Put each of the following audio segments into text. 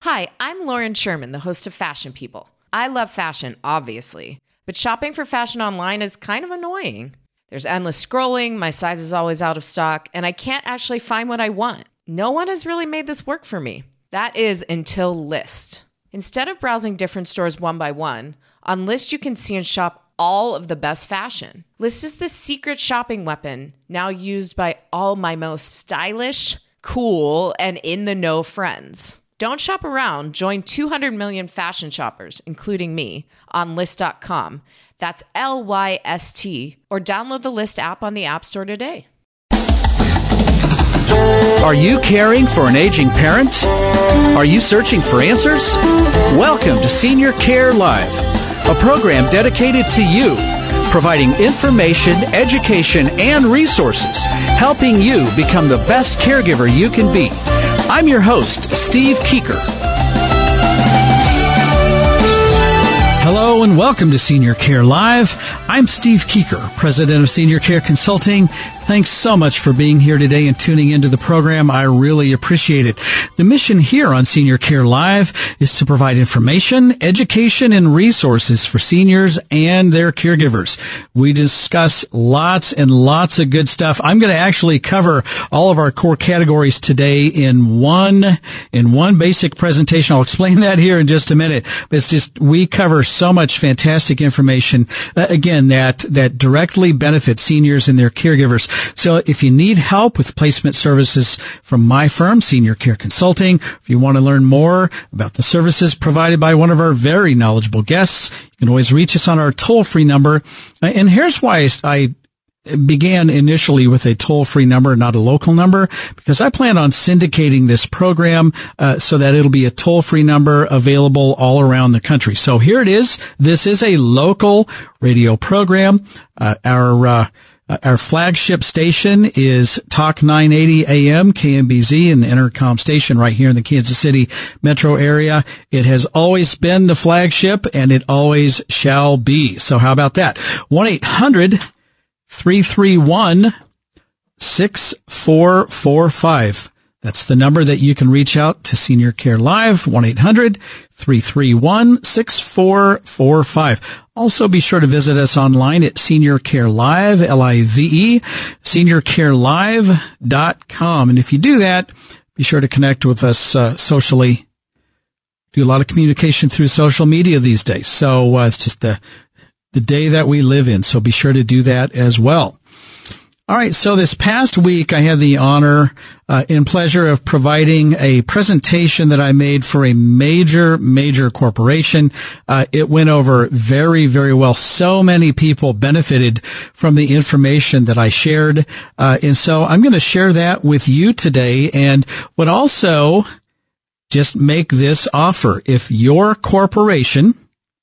Hi, I'm Lauren Sherman, the host of Fashion People. I love fashion, obviously, but shopping for fashion online is kind of annoying. There's endless scrolling, my size is always out of stock, and I can't actually find what I want. No one has really made this work for me. That is until Lyst. Instead of browsing different stores one by one, on Lyst you can see and shop all of the best fashion. Lyst is the secret shopping weapon, now used by all my most stylish, cool, and in-the-know friends. Don't shop around. Join 200 million fashion shoppers, including me, on Lyst.com. That's Lyst, or download the Lyst app on the App Store today. Are you caring for an aging parent? Are you searching for answers? Welcome to Senior Care Live, a program dedicated to you, providing information, education, and resources, helping you become the best caregiver you can be. I'm your host, Steve Keeker. Hello and welcome to Senior Care Live. I'm Steve Keeker, president of Senior Care Consulting. Thanks so much for being here today and tuning into the program. I really appreciate it. The mission here on Senior Care Live is to provide information, education, and resources for seniors and their caregivers. We discuss lots and lots of good stuff. I'm going to actually cover all of our core categories today in one basic presentation. I'll explain that here in just a minute. But it's just, we cover so much fantastic information, again, that directly benefits seniors and their caregivers. So if you need help with placement services from my firm, Senior Care Consulting, if you want to learn more about the services provided by one of our very knowledgeable guests, you can always reach us on our toll-free number. And here's why I began initially with a toll-free number, not a local number, because I plan on syndicating this program so that it'll be a toll-free number available all around the country. So here it is. This is a local radio program. Our flagship station is Talk 980 AM, KMBZ, an intercom station right here in the Kansas City metro area. It has always been the flagship, and it always shall be. So how about that? 1-800-331-6445. That's the number that you can reach out to Senior Care Live, 1-800-331-6445. Also, be sure to visit us online at Senior Care Live, Live, seniorcarelive.com. And if you do that, be sure to connect with us socially. Do a lot of communication through social media these days. So it's just the day that we live in. So be sure to do that as well. All right, so this past week I had the honor and pleasure of providing a presentation that I made for a major corporation. It went over very, very well. So many people benefited from the information that I shared. And so I'm going to share that with you today, and would also just make this offer. If your corporation,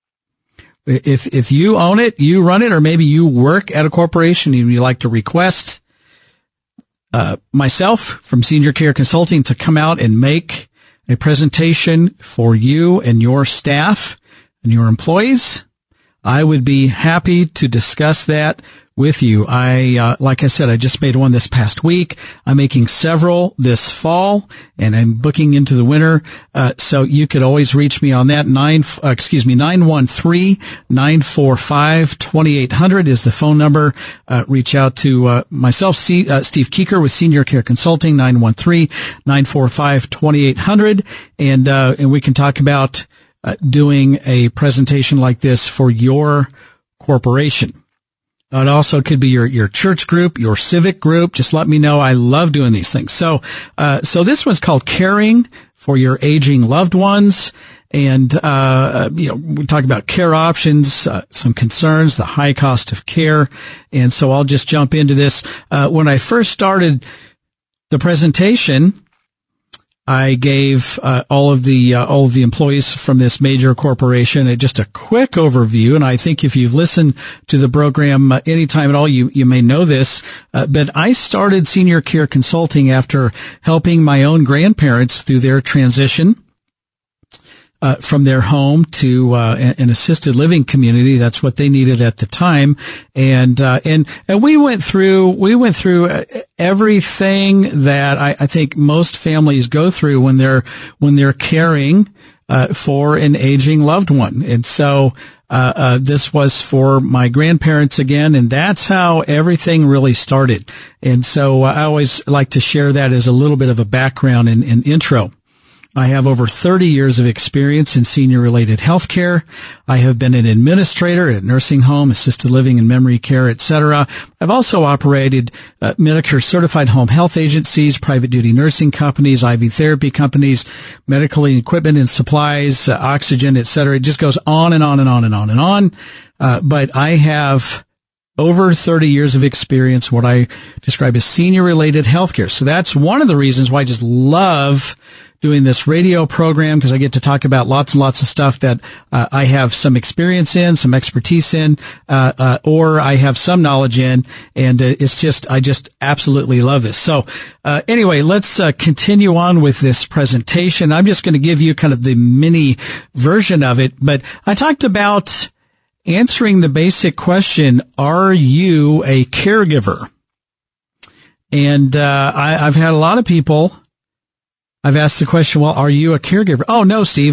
if you own it, you run it, or maybe you work at a corporation and you like to request myself from Senior Care Consulting to come out and make a presentation for you and your staff and your employees, I would be happy to discuss that with you. Like I said, I just made one this past week. I'm making several this fall, and I'm booking into the winter. So you could always reach me on that. 913-945-2800 is the phone number. Reach out to myself, Steve Keeker with Senior Care Consulting, 913-945-2800, and we can talk about doing a presentation like this for your corporation. It also could be your church group, your civic group. Just let me know. I love doing these things. So this one's called Caring for Your Aging Loved Ones. And, we talk about care options, some concerns, the high cost of care. And so I'll just jump into this. When I first started the presentation, I gave all of the employees from this major corporation just a quick overview, and I think if you've listened to the program anytime at all, you may know this. But I started Senior Care Consulting after helping my own grandparents through their transition. from their home to an assisted living community. That's what they needed at the time, and we went through everything that I think most families go through when they're caring for an aging loved one. And so this was for my grandparents again, and that's how everything really started. And so I always like to share that as a little bit of a background and intro. I have over 30 years of experience in senior-related health care. I have been an administrator at nursing home, assisted living, and memory care, etc. I've also operated Medicare-certified home health agencies, private duty nursing companies, IV therapy companies, medical equipment and supplies, oxygen, etc. It just goes on and on and on and on and on. But I have over 30 years of experience, what I describe as senior-related healthcare. So that's one of the reasons why I just love doing this radio program, because I get to talk about lots and lots of stuff that I have some experience in, some expertise in, or I have some knowledge in, and I just absolutely love this. So anyway, let's continue on with this presentation. I'm just going to give you kind of the mini version of it, but I talked about answering the basic question, are you a caregiver? And I've had a lot of people, I've asked the question, well, are you a caregiver? Oh, no, Steve,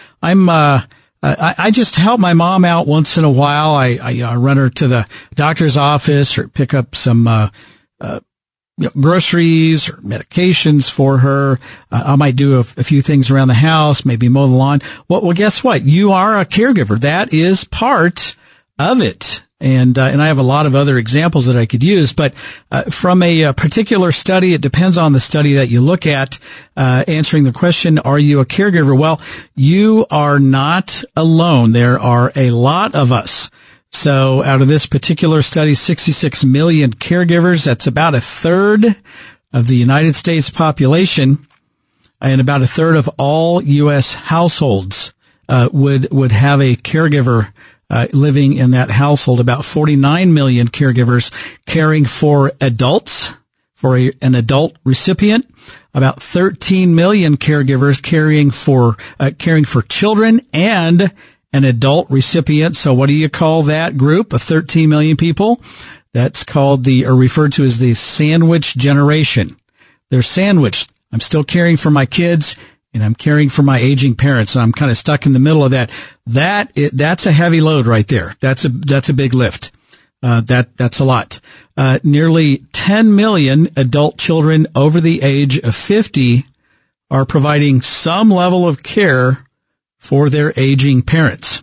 I just help my mom out once in a while. I run her to the doctor's office or pick up some groceries or medications for her. I might do a few things around the house, maybe mow the lawn. Well, guess what? You are a caregiver. That is part of it. And I have a lot of other examples that I could use, but from a particular study, it depends on the study that you look at, answering the question, are you a caregiver? Well, you are not alone. There are a lot of us. So out of this particular study, 66 million caregivers, that's about a third of the United States population, and about a third of all U.S. households would have a caregiver living in that household. About 49 million caregivers caring for adults, for an adult recipient. About 13 million caregivers caring for children and an adult recipient. So what do you call that group of 13 million people? That's called referred to as the sandwich generation. They're sandwiched. I'm still caring for my kids, and I'm caring for my aging parents, and I'm kind of stuck in the middle of that. That's a heavy load right there. That's a big lift. That's a lot. Nearly 10 million adult children over the age of 50 are providing some level of care for their aging parents.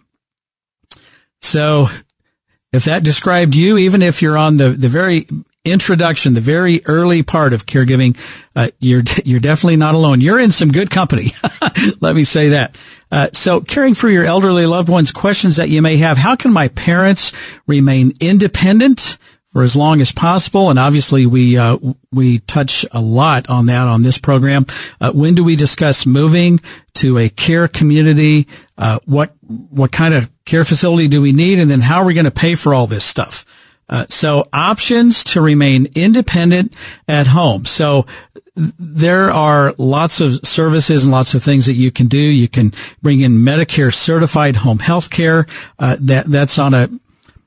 So if that described you, even if you're on the very introduction, the very early part of caregiving, you're definitely not alone. You're in some good company. Let me say that. So caring for your elderly loved ones, questions that you may have. How can my parents remain independent for as long as possible? And obviously we touch a lot on that on this program. When do we discuss moving to a care community? What kind of care facility do we need? And then how are we going to pay for all this stuff? So options to remain independent at home. So there are lots of services and lots of things that you can do. You can bring in Medicare certified home health care. That's on a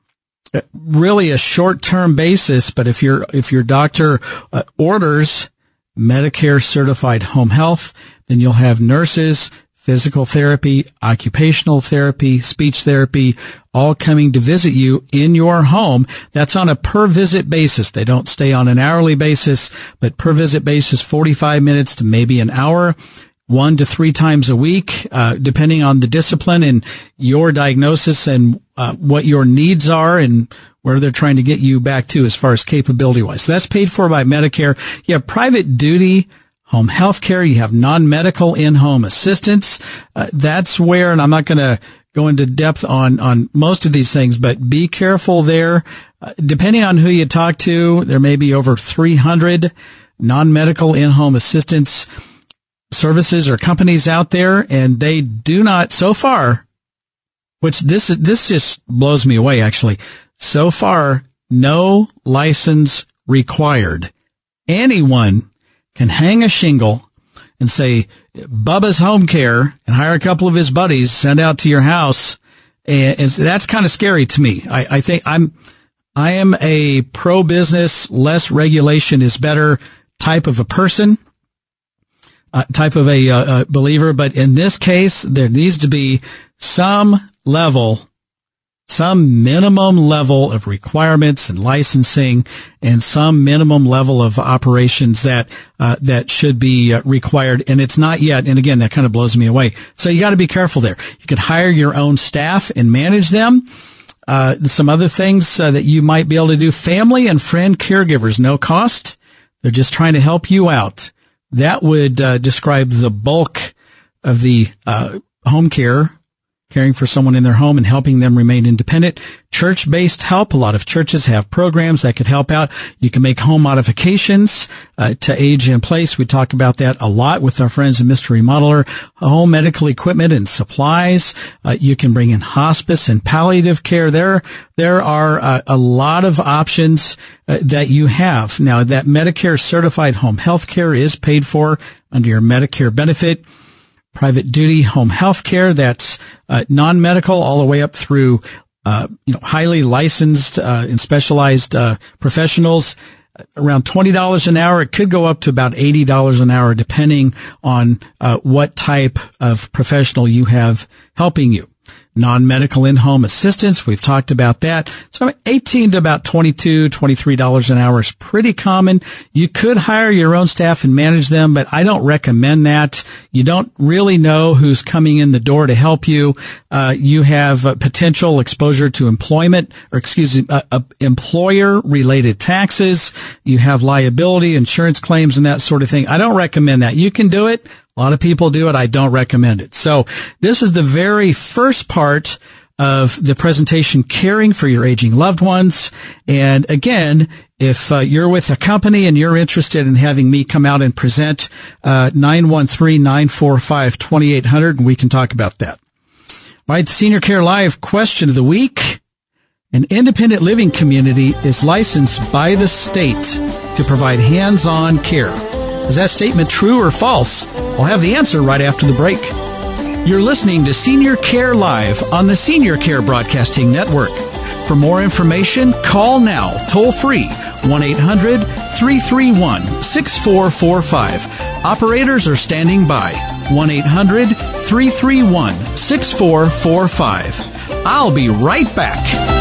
really a short-term basis, but if your doctor orders Medicare certified home health, then you'll have nurses, physical therapy, occupational therapy, speech therapy, all coming to visit you in your home. That's on a per visit basis. They don't stay on an hourly basis, but per visit basis, 45 minutes to maybe an hour, 1 to 3 times a week, depending on the discipline and your diagnosis and what your needs are and where they're trying to get you back to as far as capability wise. So that's paid for by Medicare. You have private duty home health care. You have non-medical in-home assistance. That's where, and I'm not going to go into depth on most of these things, but be careful there. Depending on who you talk to, there may be over 300 non-medical in-home assistance services or companies out there, and they do not, so far, which this just blows me away, actually. So far, no license required. Anyone can hang a shingle and say, Bubba's Home Care and hire a couple of his buddies, send out to your house. And so that's kind of scary to me. I think I am a pro-business, less regulation is better type of a person, type of a believer. But in this case, there needs to be some minimum level of requirements and licensing and some minimum level of operations that should be required. And it's not yet. And again, that kind of blows me away. So you got to be careful there. You could hire your own staff and manage them. Some other things that you might be able to do: family and friend caregivers, no cost. They're just trying to help you out. That would describe the bulk of the home care, caring for someone in their home and helping them remain independent. Church-based help. A lot of churches have programs that could help out. You can make home modifications to age in place. We talk about that a lot with our friends at Mr. Remodeler. Home medical equipment and supplies. You can bring in hospice and palliative care. There are a lot of options that you have. Now, that Medicare certified home health care is paid for under your Medicare benefit. Private duty home health care, that's non-medical all the way up through highly licensed and specialized professionals. Around $20 an hour. It could go up to about $80 an hour depending on what type of professional you have helping you. Non-medical in-home assistance, we've talked about that. So $18 to about $22, $23 an hour is pretty common. You could hire your own staff and manage them, but I don't recommend that. You don't really know who's coming in the door to help you. You have potential exposure to employer-related taxes. You have liability, insurance claims, and that sort of thing. I don't recommend that. You can do it. A lot of people do it. I don't recommend it. So this is the very first part of the presentation, caring for your aging loved ones. And again, if you're with a company and you're interested in having me come out and present, 913-945-2800, and we can talk about that. All right, the Senior Care Live question of the week. An independent living community is licensed by the state to provide hands-on care. Is that statement true or false? I'll have the answer right after the break. You're listening to Senior Care Live on the Senior Care Broadcasting Network. For more information, call now, toll free, 1-800-331-6445. Operators are standing by, 1-800-331-6445. I'll be right back.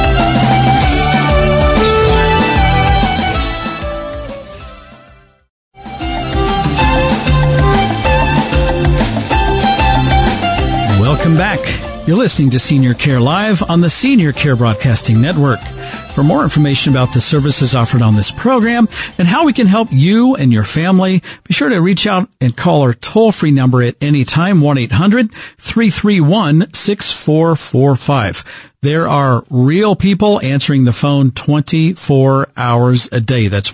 Welcome back. You're listening to Senior Care Live on the Senior Care Broadcasting Network. For more information about the services offered on this program and how we can help you and your family, be sure to reach out and call our toll-free number at any time, 1-800-331-6445. There are real people answering the phone 24 hours a day. That's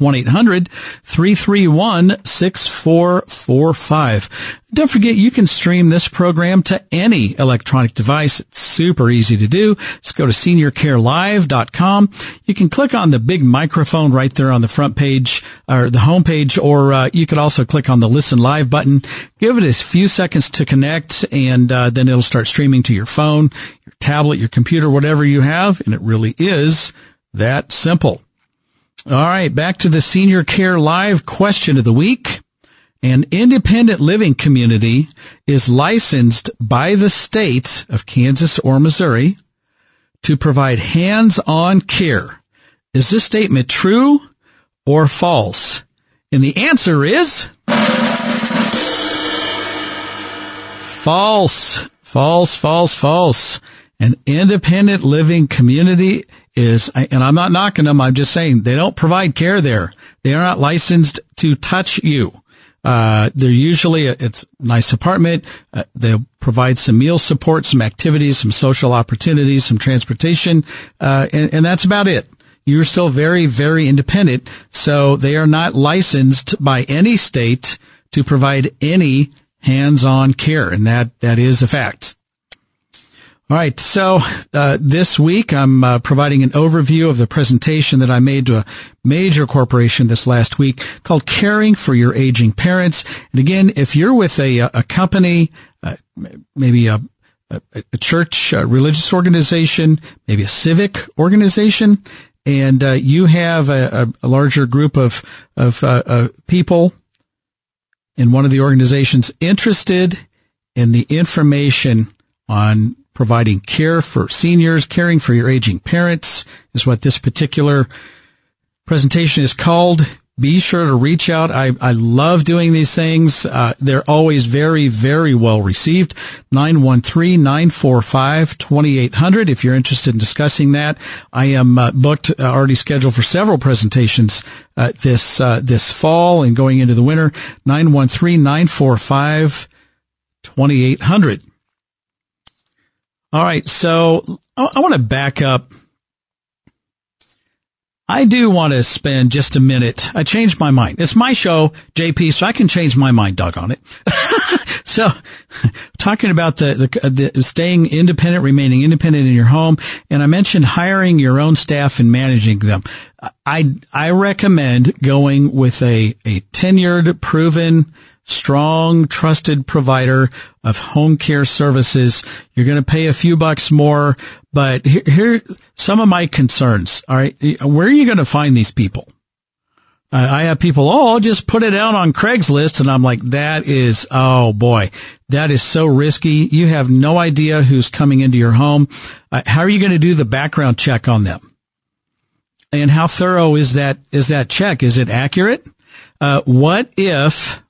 1-800-331-6445. Don't forget, you can stream this program to any electronic device. It's super easy to do. Just go to seniorcarelive.com. You can click on the big microphone right there on the front page or the home page, or you could also click on the Listen Live button. Give it a few seconds to connect, and then it'll start streaming to your phone, your tablet, your computer, whatever you have, and it really is that simple. All right, back to the Senior Care Live question of the week. An independent living community is licensed by the state of Kansas or Missouri to provide hands-on care. Is this statement true or false? And the answer is false. False, false, false. An independent living community is, and I'm not knocking them, I'm just saying they don't provide care there. They are not licensed to touch you. They're usually, it's a nice apartment. They'll provide some meal support, some activities, some social opportunities, some transportation, and that's about it. You're still very, very independent. So they are not licensed by any state to provide any hands-on care. And that is a fact. All right. So this week, I'm providing an overview of the presentation that I made to a major corporation this last week called Caring for Your Aging Parents. And again, if you're with a company, maybe a church, a religious organization, maybe a civic organization, and you have a larger group of people in one of the organizations interested in the information on providing care for seniors, caring for your aging parents is what this particular presentation is called. Be sure to reach out. I love doing these things. They're always very, very well received. 913-945-2800 if you're interested in discussing that. I am booked, already scheduled for several presentations this fall and going into the winter. 913-945-2800. All right, so I want to back up. I do want to spend just a minute. I changed my mind. It's my show, JP, so I can change my mind, doggone it. So, talking about the staying independent, remaining independent in your home, and I mentioned hiring your own staff and managing them. I recommend going with a tenured, proven, strong, trusted provider of home care services. You're going to pay a few bucks more, but here some of my concerns. All right. Where are you going to find these people? I have people, I'll just put it out on Craigslist. And I'm like, oh boy, that is so risky. You have no idea who's coming into your home. How are you going to do the background check on them? And how thorough is that check? Is it accurate? What if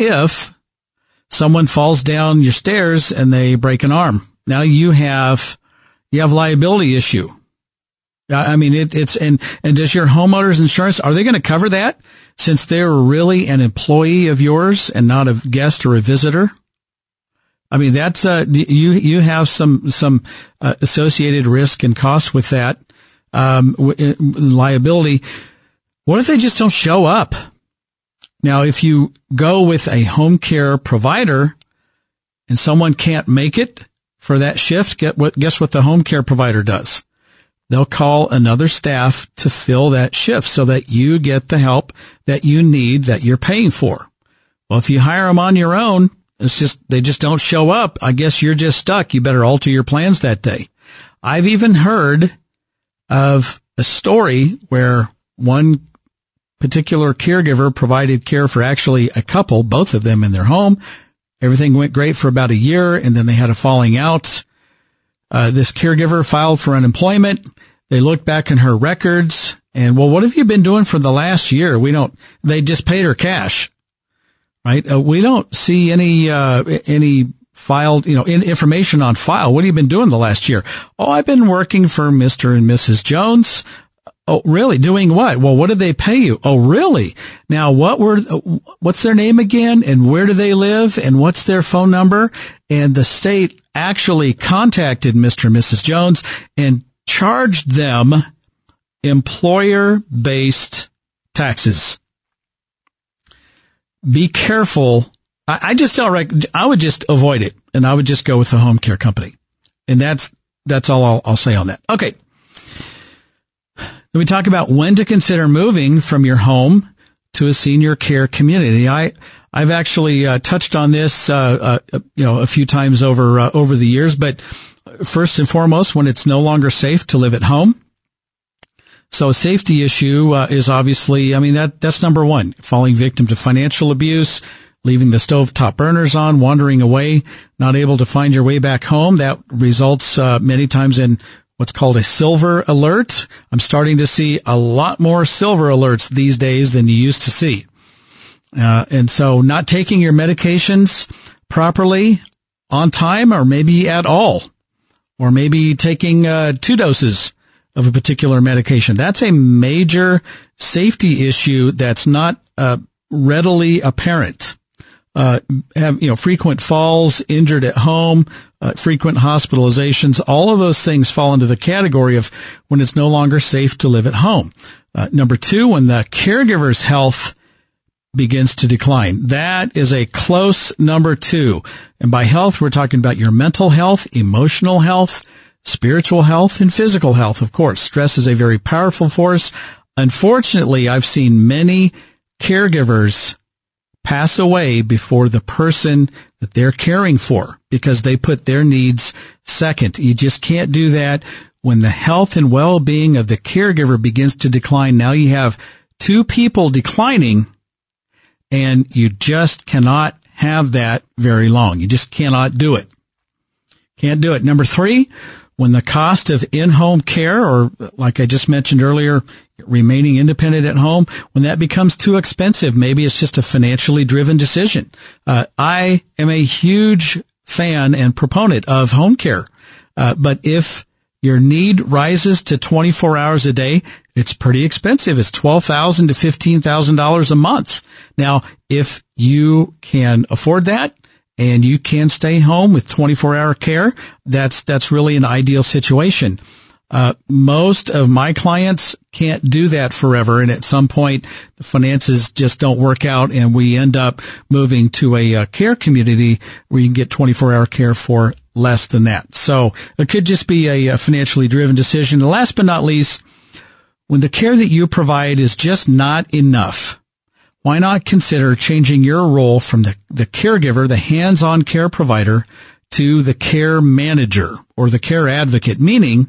someone falls down your stairs and they break an arm? Now you have liability issue. I mean, and does your homeowner's insurance, are they going to cover that since they're really an employee of yours and not a guest or a visitor? I mean, that's, you have some associated risk and cost with that, liability. What if they just don't show up? Now, if you go with a home care provider and someone can't make it for that shift, guess what the home care provider does? They'll call another staff to fill that shift so that you get the help that you need, that you're paying for. Well, if you hire them on your own, they just don't show up. I guess you're just stuck. You better alter your plans that day. I've even heard of a story where one particular caregiver provided care for actually a couple, both of them in their home. Everything went great for about a year, and then they had a falling out. This caregiver filed for unemployment. They looked back in her records and, well, what have you been doing for the last year? They just paid her cash, right? We don't see any filed, information on file. What have you been doing the last year? Oh, I've been working for Mr. and Mrs. Jones. Oh, really? Doing what? Well, what did they pay you? Oh, really? Now, what's their name again? And where do they live? And what's their phone number? And the state actually contacted Mr. and Mrs. Jones and charged them employer-based taxes. Be careful. I would just avoid it, and I would just go with the home care company. And that's all I'll say on that. Okay. Let me talk about when to consider moving from your home to a senior care community. I've actually touched on this a few times over the years, but first and foremost, when it's no longer safe to live at home. So a safety issue is obviously, that's number one. Falling victim to financial abuse, leaving the stovetop burners on, wandering away, not able to find your way back home. That results many times in what's called a silver alert. I'm starting to see a lot more silver alerts these days than you used to see. And so not taking your medications properly on time, or maybe at all, or maybe taking 2 doses of a particular medication. That's a major safety issue that's not readily apparent. Frequent falls, injured at home, frequent hospitalizations, all of those things fall into the category of when it's no longer safe to live at home. Number 2, when the caregiver's health begins to decline. That is a close number 2. And by health, we're talking about your mental health, emotional health, spiritual health and physical health. Of course, stress is a very powerful force. Unfortunately, I've seen many caregivers pass away before the person that they're caring for because they put their needs second. You just can't do that. When the health and well-being of the caregiver begins to decline, now you have two people declining, and you just cannot have that very long. You just cannot do it. Can't do it. Number 3, when the cost of in-home care, or like I just mentioned earlier, remaining independent at home, when that becomes too expensive, maybe it's just a financially driven decision. I am a huge fan and proponent of home care. But if your need rises to 24 hours a day, it's pretty expensive. It's $12,000 to $15,000 a month. Now, if you can afford that and you can stay home with 24-hour care, that's really an ideal situation. Most of my clients can't do that forever, and at some point the finances just don't work out, and we end up moving to a care community where you can get 24-hour care for less than that. So it could just be a financially driven decision. And last but not least, when the care that you provide is just not enough, why not consider changing your role from the caregiver, the hands-on care provider, to the care manager or the care advocate, meaning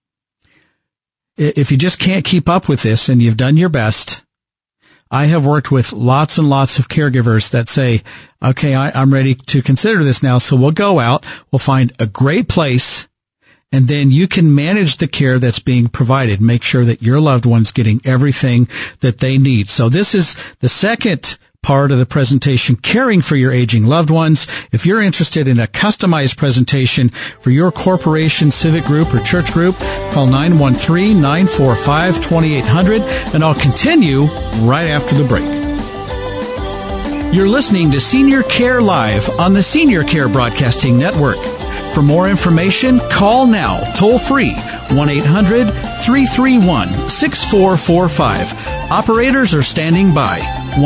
if you just can't keep up with this and you've done your best. I have worked with lots and lots of caregivers that say, okay, I'm ready to consider this now. So we'll go out, we'll find a great place, and then you can manage the care that's being provided. Make sure that your loved one's getting everything that they need. So this is the second part of the presentation, Caring for Your Aging Loved Ones. If you're interested in a customized presentation for your corporation, civic group, or church group, call 913-945-2800, and I'll continue right after the break. You're listening to Senior Care Live on the Senior Care Broadcasting Network. For more information, call now, toll free, 1-800-331-6445. Operators are standing by.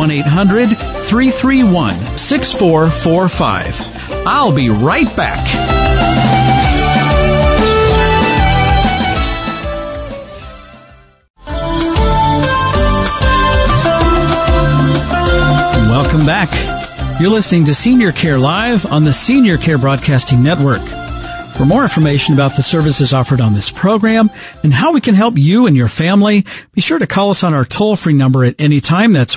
1-800-331-6445. I'll be right back. Welcome back. You're listening to Senior Care Live on the Senior Care Broadcasting Network. For more information about the services offered on this program and how we can help you and your family, be sure to call us on our toll-free number at any time. That's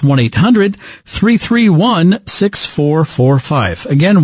1-800-331-6445. Again,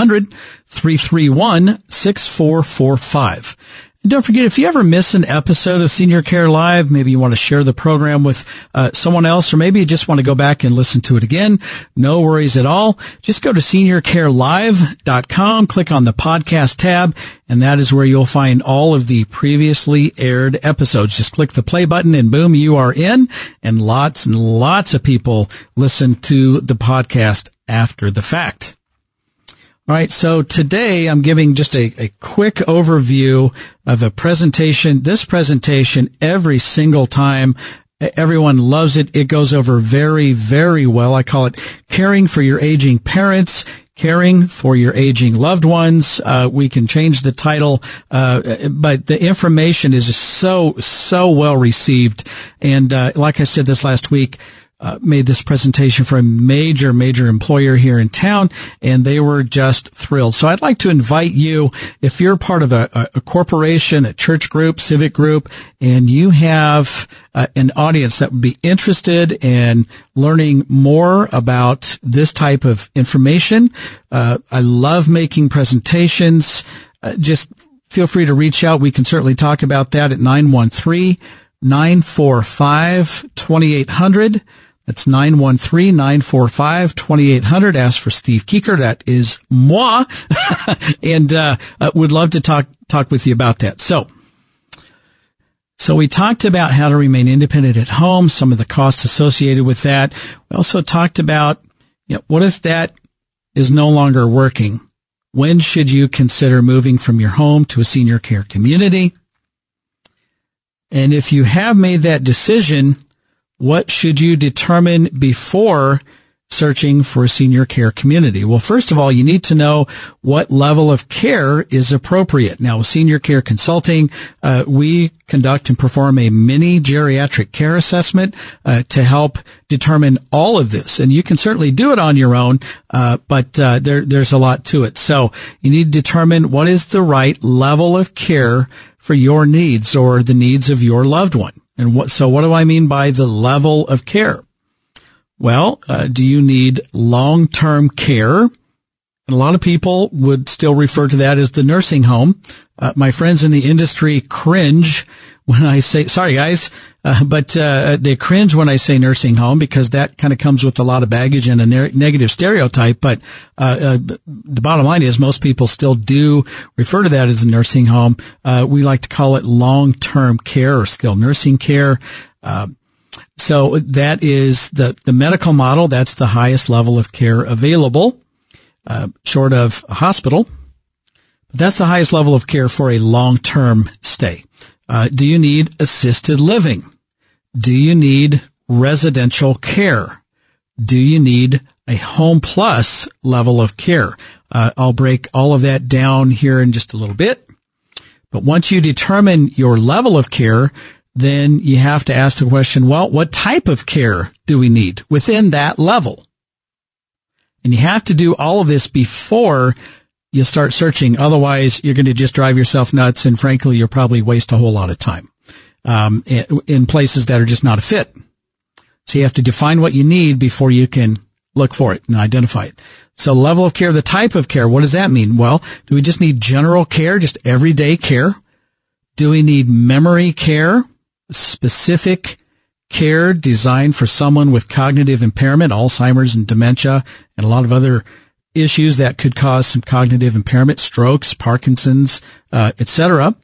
1-800-331-6445. And don't forget, if you ever miss an episode of Senior Care Live, maybe you want to share the program with someone else, or maybe you just want to go back and listen to it again, no worries at all. Just go to seniorcarelive.com, click on the podcast tab, and that is where you'll find all of the previously aired episodes. Just click the play button and boom, you are in, and lots of people listen to the podcast after the fact. All right, so today I'm giving just a quick overview of a presentation. This presentation, every single time, everyone loves it. It goes over very, very well. I call it Caring for Your Aging Parents, Caring for Your Aging Loved Ones. We can change the title, but the information is just so well received. And like I said this last week, made this presentation for a major employer here in town, and they were just thrilled. So I'd like to invite you, if you're part of a corporation, a church group, civic group, and you have an audience that would be interested in learning more about this type of information. I love making presentations. Just feel free to reach out. We can certainly talk about that at 913-945-2800. That's 913-945-2800. Ask for Steve Keeker. That is moi. And would love to talk with you about that. So we talked about how to remain independent at home, some of the costs associated with that. We also talked about, what if that is no longer working? When should you consider moving from your home to a senior care community? And if you have made that decision, what should you determine before searching for a senior care community? Well, first of all, you need to know what level of care is appropriate. Now, with Senior Care Consulting, we conduct and perform a mini geriatric care assessment to help determine all of this. And you can certainly do it on your own, but there's a lot to it. So you need to determine what is the right level of care for your needs or the needs of your loved one. And what do I mean by the level of care? Well, do you need long-term care? And a lot of people would still refer to that as the nursing home. My friends in the industry cringe when I say, sorry guys, but they cringe when I say nursing home because that kind of comes with a lot of baggage and a negative stereotype. But the bottom line is most people still do refer to that as a nursing home. We like to call it long-term care or skilled nursing care. So that is the medical model. That's the highest level of care available, short of a hospital. But that's the highest level of care for a long-term stay. Do you need assisted living? Do you need residential care? Do you need a home plus level of care? I'll break all of that down here in just a little bit. But once you determine your level of care, then you have to ask the question, well, what type of care do we need within that level? And you have to do all of this before you start searching. Otherwise, you're going to just drive yourself nuts. And frankly, you'll probably waste a whole lot of time in places that are just not a fit. So you have to define what you need before you can look for it and identify it. So level of care, the type of care, what does that mean? Well, do we just need general care, just everyday care? Do we need memory care, specific care designed for someone with cognitive impairment, Alzheimer's and dementia, and a lot of other issues that could cause some cognitive impairment, strokes, Parkinson's, etc.?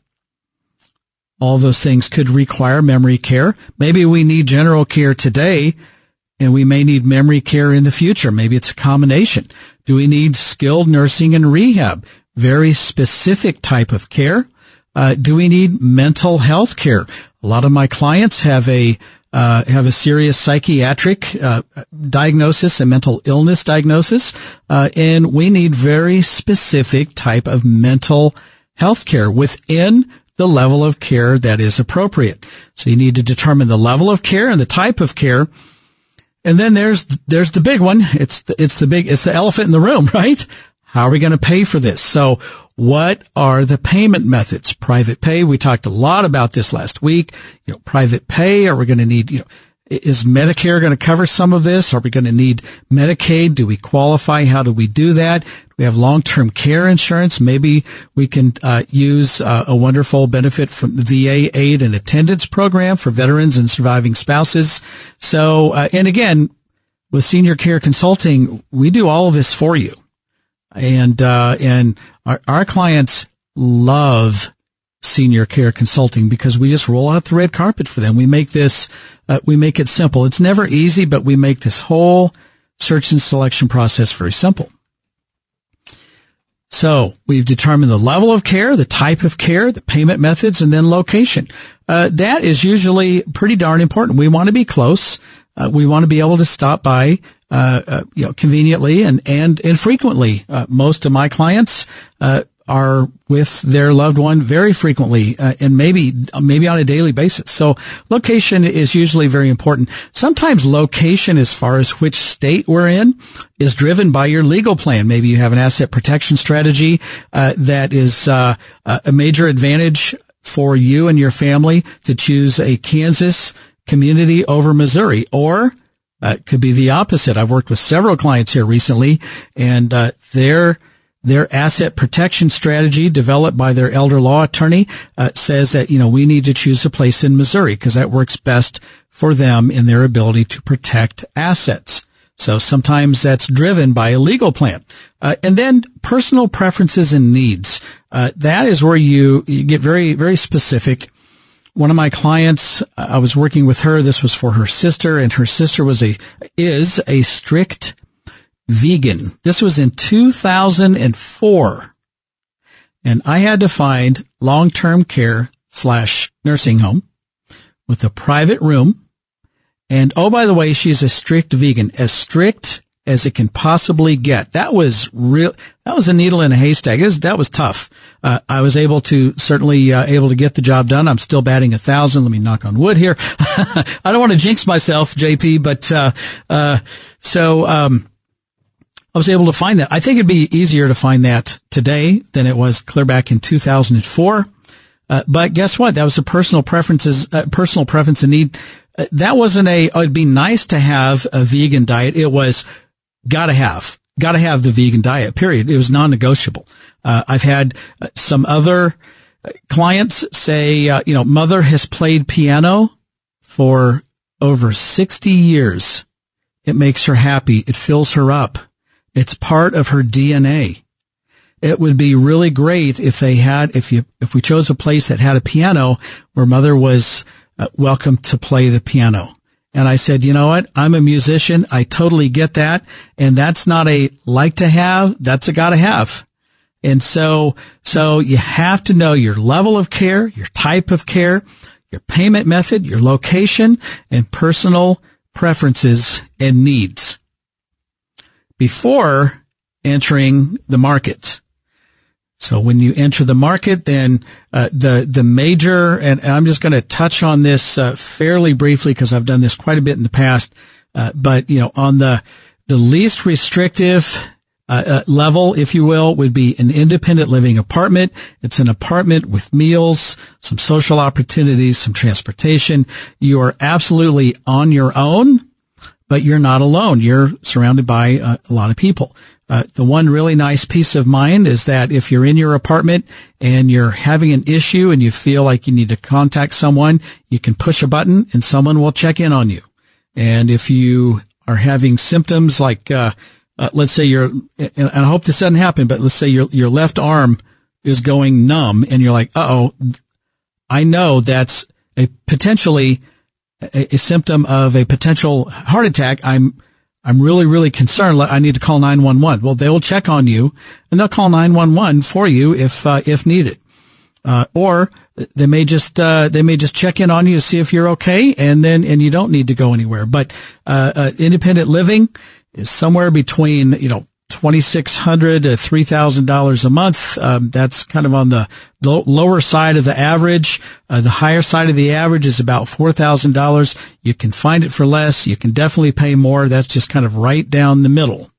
All those things could require memory care. Maybe we need general care today, and we may need memory care in the future. Maybe it's a combination. Do we need skilled nursing and rehab? Very specific type of care. Do we need mental health care? A lot of my clients have a serious psychiatric diagnosis, a mental illness diagnosis, and we need very specific type of mental health care within the level of care that is appropriate. So you need to determine the level of care and the type of care. And then there's the big one. It's the elephant in the room, right? How are we going to pay for this? So what are the payment methods? Private pay. We talked a lot about this last week. Private pay. Are we going to need, is Medicare going to cover some of this? Are we going to need Medicaid? Do we qualify? How do we do that? We have long-term care insurance. Maybe we can use a wonderful benefit from the VA aid and attendance program for veterans and surviving spouses. So, and again, with Senior Care Consulting, we do all of this for you. And our clients love Senior Care Consulting because we just roll out the red carpet for them. We make this, we make it simple. It's never easy, but we make this whole search and selection process very simple. So we've determined the level of care, the type of care, the payment methods, and then location. That is usually pretty darn important. We want to be close. We want to be able to stop by, conveniently and frequently. Most of my clients, are with their loved one very frequently, and maybe on a daily basis. So location is usually very important. Sometimes location, as far as which state we're in, is driven by your legal plan. Maybe you have an asset protection strategy, that is, a major advantage for you and your family to choose a Kansas community over Missouri, or it could be the opposite. I've worked with several clients here recently, and their asset protection strategy developed by their elder law attorney says that, we need to choose a place in Missouri because that works best for them in their ability to protect assets. So sometimes that's driven by a legal plan. And then personal preferences and needs. That is where you get very, very specific. One of my clients, I was working with her. This was for her sister, and her sister is a strict vegan. This was in 2004. And I had to find long-term care / nursing home with a private room. And oh, by the way, she's a strict vegan, as strict as it can possibly get. That was real. That was a needle in a haystack. That was tough. I was certainly able to get the job done. I'm still batting 1,000. Let me knock on wood here. I don't want to jinx myself, JP, but, I was able to find that. I think it'd be easier to find that today than it was clear back in 2004. But guess what? That was a personal preference and need. That wasn't it'd be nice to have a vegan diet. It was gotta have the vegan diet, period. It was non-negotiable. I've had some other clients say, mother has played piano for over 60 years. It makes her happy. It fills her up. It's part of her DNA. It would be really great if we chose a place that had a piano where mother was welcome to play the piano. And I said, you know what? I'm a musician. I totally get that. And that's not a like to have. That's a gotta have. And so you have to know your level of care, your type of care, your payment method, your location, and personal preferences and needs before entering the market. So when you enter the market, then the major, and I'm just going to touch on this fairly briefly because I've done this quite a bit in the past, but on the least restrictive level, if you will, would be an independent living apartment. It's an apartment with meals, some social opportunities, some transportation. You are absolutely on your own, but you're not alone. You're surrounded by a lot of people. The one really nice peace of mind is that if you're in your apartment and you're having an issue and you feel like you need to contact someone, you can push a button and someone will check in on you. And if you are having symptoms like, let's say and I hope this doesn't happen, but let's say your left arm is going numb and you're like, I know that's potentially a symptom of a potential heart attack. I'm really, really concerned. I need to call 911. Well, they will check on you and they'll call 911 for you if needed. Or they may just check in on you to see if you're okay and you don't need to go anywhere. But, independent living is somewhere between, $2,600 to $3,000 a month. That's kind of on the lower side of the average. The higher side of the average is about $4,000. You can find it for less. You can definitely pay more. That's just kind of right down the middle.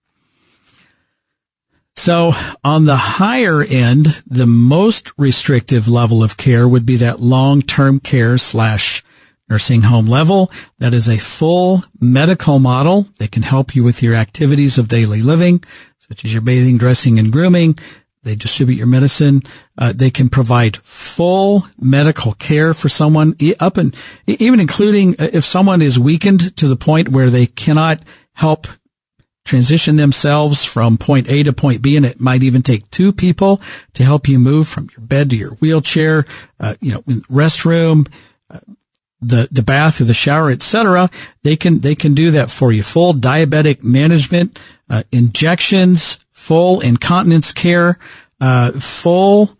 So on the higher end, the most restrictive level of care would be that long-term care / nursing home level. That is a full medical model that can help you with your activities of daily living, such as your bathing, dressing, and grooming. They distribute your medicine. They can provide full medical care for someone, even including if someone is weakened to the point where they cannot help transition themselves from point A to point B, and it might even take two people to help you move from your bed to your wheelchair, restroom, the bath or the shower, etc. They can do that for you. Full diabetic management, injections, full incontinence care, full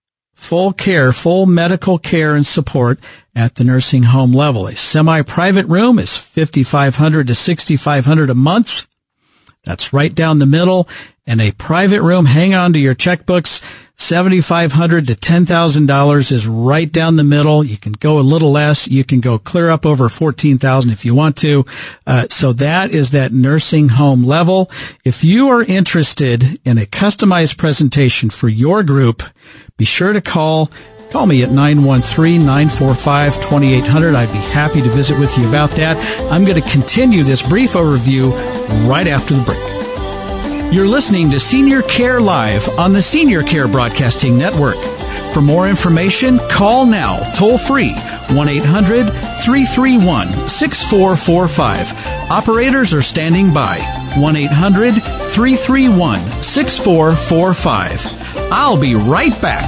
medical care and support at the nursing home level. A semi-private room is $5,500 to $6,500 a month. That's right down the middle. And a private room, hang on to your checkbooks, $7,500 to $10,000 is right down the middle. You can go a little less. You can go clear up over $14,000 if you want to. So that is that nursing home level. If you are interested in a customized presentation for your group, be sure to call me at 913-945-2800. I'd be happy to visit with you about that. I'm going to continue this brief overview right after the break. You're listening to Senior Care Live on the Senior Care Broadcasting Network. For more information, call now, toll free, 1-800-331-6445. Operators are standing by, 1-800-331-6445. I'll be right back.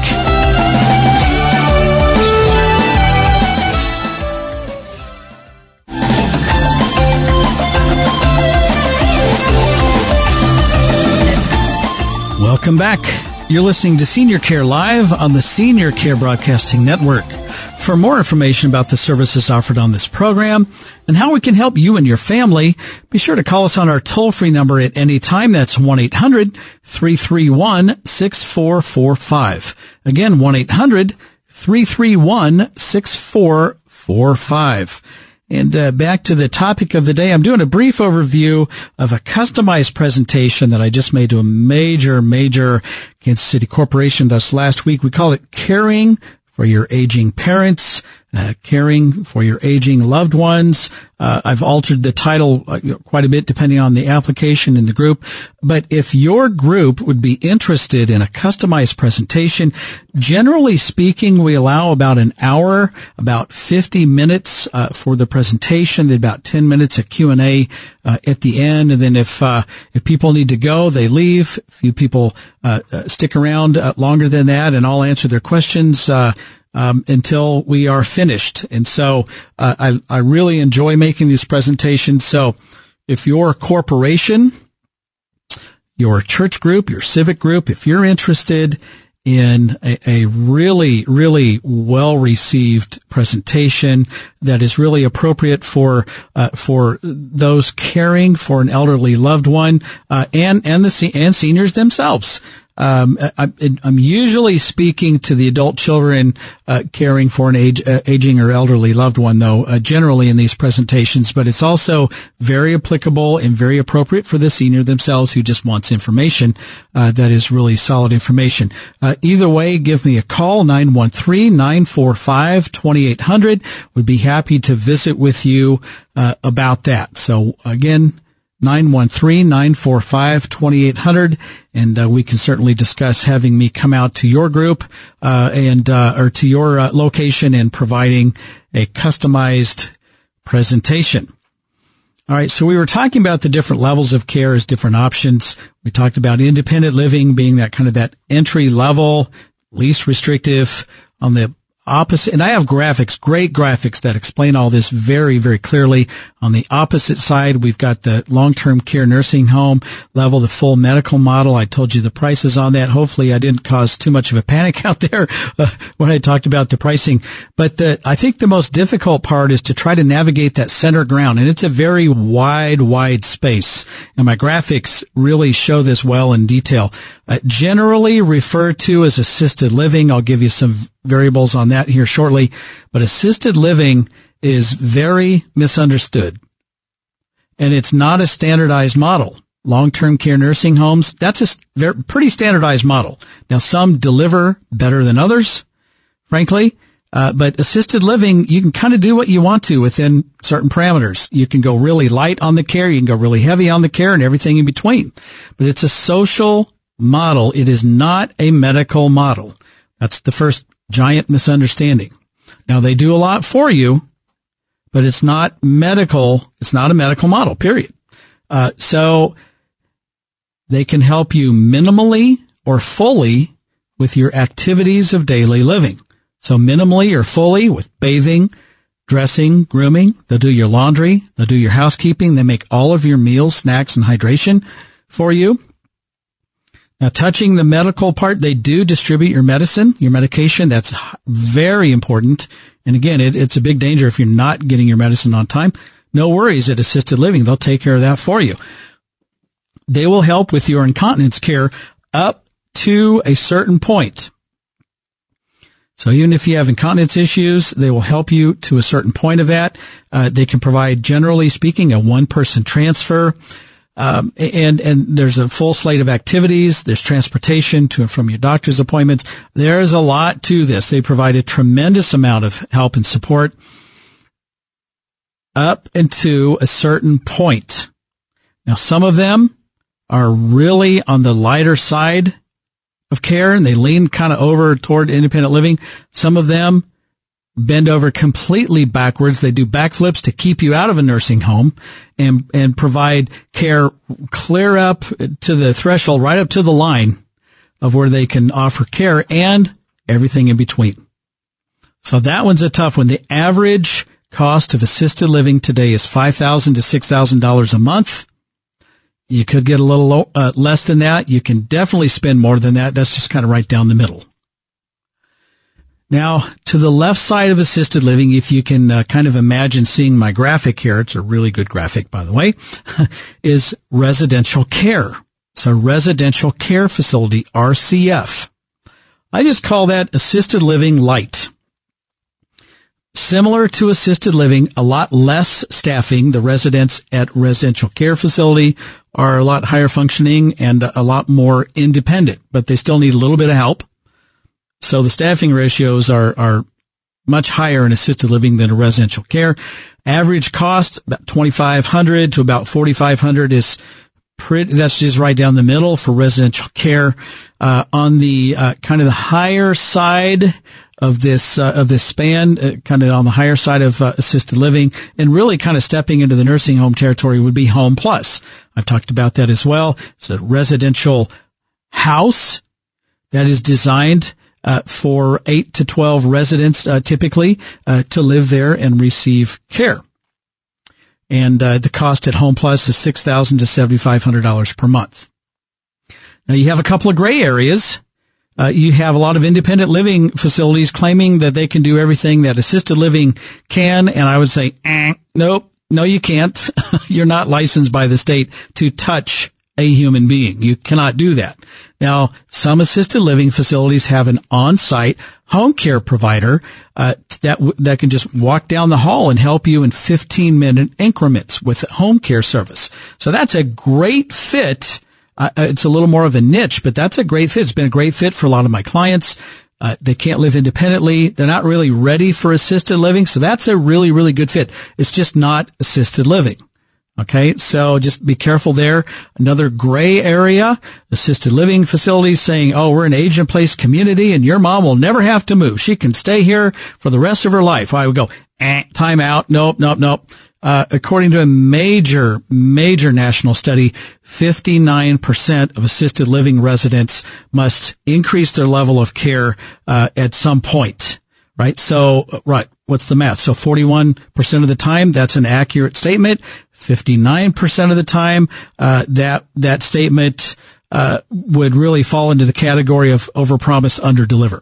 Welcome back You're listening to Senior Care Live on the Senior Care Broadcasting Network. For more information about the services offered on this program and how we can help you and your family, be sure to call us on our toll-free number at any time. That's 1-800-331-6445. Again, 1-800-331-6445. And back to the topic of the day, I'm doing a brief overview of a customized presentation that I just made to a major Kansas City corporation this last week. We call it Caring for Your Aging Parents, Caring for Your Aging Loved Ones. I've altered the title quite a bit depending on the application in the group. But if your group would be interested in a customized presentation, generally speaking, we allow about an hour, about 50 minutes for the presentation, then about 10 minutes of Q&A at the end. And then if people need to go, they leave. A few people stick around longer than that, and I'll answer their questions until we are finished. And so I really enjoy making these presentations. So if your corporation, your church group, your civic group, if you're interested in a really well-received presentation that is really appropriate for those caring for an elderly loved one, and seniors themselves. I'm usually speaking to the adult children caring for an aging or elderly loved one, though, generally in these presentations, but it's also very applicable and very appropriate for the senior themselves who just wants information that is really solid information. Either way, give me a call, 913-945-2800. Would be happy to visit with you about that. So again, 913-945-2800, and we can certainly discuss having me come out to your group or to your location and providing a customized presentation. All right, so we were talking about the different levels of care as different options. We talked about independent living being that kind of that entry level, least restrictive. On the opposite, and I have graphics, great graphics that explain all this very clearly. On the opposite side, we've got the long-term care nursing home level, the full medical model. I told you the prices on that. Hopefully I didn't cause too much of a panic out there when I talked about the pricing. But I think the most difficult part is to try to navigate that center ground. And it's a very wide space. And my graphics really show this well in detail. Generally referred to as assisted living. I'll give you some variables on that here shortly, but assisted living is very misunderstood, and it's not a standardized model. Long-term care nursing homes, that's a pretty standardized model. Now, some deliver better than others, frankly, but assisted living, you can kind of do what you want to within certain parameters. You can go really light on the care, you can go really heavy on the care, and everything in between. But it's a social model. It is not a medical model. That's the first giant misunderstanding. Now, they do a lot for you, but it's not medical. It's not a medical model, period. So they can help you minimally or fully with your activities of daily living. So minimally or fully with bathing, dressing, grooming. They'll do your laundry. They'll do your housekeeping. They make all of your meals, snacks, and hydration for you. Now, touching the medical part, they do distribute your medicine, your medication. That's very important. And again, it's a big danger if you're not getting your medicine on time. No worries at assisted living. They'll take care of that for you. They will help with your incontinence care up to a certain point. So even if you have incontinence issues, they will help you to a certain point of that. They can provide, generally speaking, a one-person transfer. And there's a full slate of activities. There's transportation to and from your doctor's appointments. There's a lot to this. They provide a tremendous amount of help and support up into a certain point. Now, some of them are really on the lighter side of care, and they lean kind of over toward independent living. Some of them bend over completely backwards. They do backflips to keep you out of a nursing home and provide care clear up to the threshold, right up to the line of where they can offer care and everything in between. So that one's a tough one. The average cost of assisted living today is $5,000 to $6,000 a month. You could get a little less than that. You can definitely spend more than that. That's just kind of right down the middle. Now, to the left side of assisted living, if you can kind of imagine seeing my graphic here, it's a really good graphic, by the way, is residential care. It's a residential care facility, RCF. I just call that assisted living light. Similar to assisted living, a lot less staffing. The residents at residential care facility are a lot higher functioning and a lot more independent, but they still need a little bit of help. So the staffing ratios are much higher in assisted living than a residential care. Average cost about $2,500 to about $4,500 is pretty. That's just right down the middle for residential care. On the kind of the higher side of this span, kind of on the higher side of assisted living, and really kind of stepping into the nursing home territory would be Home Plus. I've talked about that as well. It's a residential house that is designed for 8 to 12 residents, typically, to live there and receive care. And the cost at Home Plus is $6,000 to $7,500 per month. Now, you have a couple of gray areas. You have a lot of independent living facilities claiming that they can do everything that assisted living can, and I would say, nope, no, you can't. You're not licensed by the state to touch a human being. You cannot do that. Now, some assisted living facilities have an on-site home care provider that can just walk down the hall and help you in 15-minute increments with home care service. So that's a great fit. It's a little more of a niche, but that's a great fit. It's been a great fit for a lot of my clients. They can't live independently. They're not really ready for assisted living. So that's a really, really good fit. It's just not assisted living. Okay, so just be careful there. Another gray area, assisted living facilities saying, oh, we're an age-in-place community and your mom will never have to move. She can stay here for the rest of her life. I would go, time out. Nope. According to a major national study, 59% of assisted living residents must increase their level of care at some point. Right? So, right. What's the math? So 41% of the time, that's an accurate statement. 59% of the time, that statement, would really fall into the category of overpromise, underdeliver.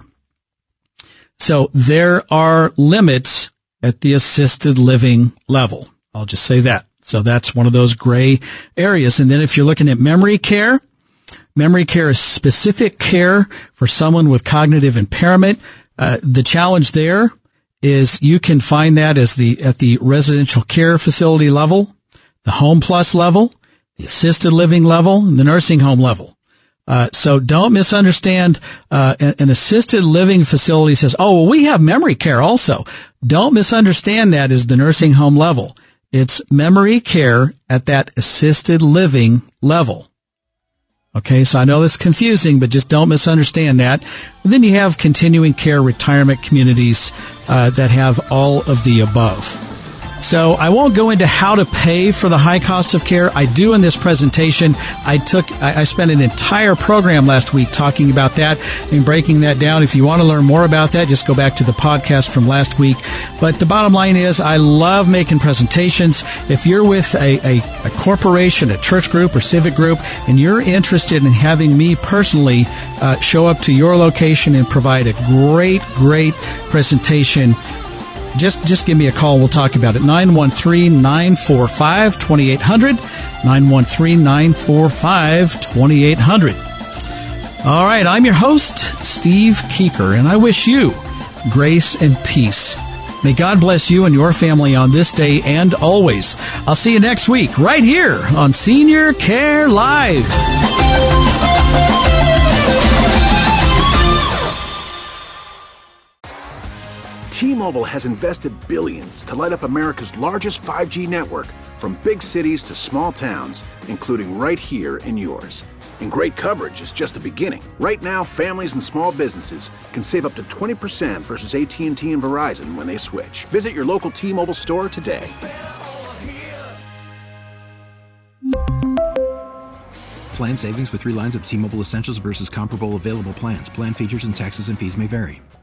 So there are limits at the assisted living level. I'll just say that. So that's one of those gray areas. And then if you're looking at memory care is specific care for someone with cognitive impairment. The challenge there is you can find that at the residential care facility level, the Home Plus level, the assisted living level, and the nursing home level. So don't misunderstand. An assisted living facility says, oh, well, we have memory care also. Don't misunderstand that as the nursing home level. It's memory care at that assisted living level. Okay, so I know that's confusing, but just don't misunderstand that. And then you have continuing care retirement communities that have all of the above. So I won't go into how to pay for the high cost of care. I do in this presentation. I spent an entire program last week talking about that and breaking that down. If you want to learn more about that, just go back to the podcast from last week. But the bottom line is I love making presentations. If you're with a corporation, a church group or civic group, and you're interested in having me personally show up to your location and provide a great presentation, just give me a call. We'll talk about it. 913-945-2800. 913-945-2800. All right. I'm your host, Steve Keeker, and I wish you grace and peace. May God bless you and your family on this day and always. I'll see you next week right here on Senior Care Live. T-Mobile has invested billions to light up America's largest 5G network, from big cities to small towns, including right here in yours. And great coverage is just the beginning. Right now, families and small businesses can save up to 20% versus AT&T and Verizon when they switch. Visit your local T-Mobile store today. Plan savings with 3 lines of T-Mobile Essentials versus comparable available plans. Plan features and taxes and fees may vary.